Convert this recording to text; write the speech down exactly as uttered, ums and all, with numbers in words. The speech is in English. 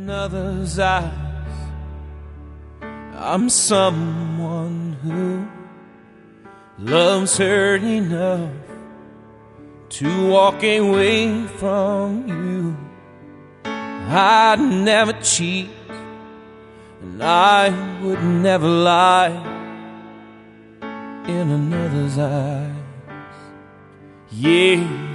another's eyes, I'm someone who loves her enough to walk away from you. I'd never cheat, and I would never lie in another's eyes. Yeah.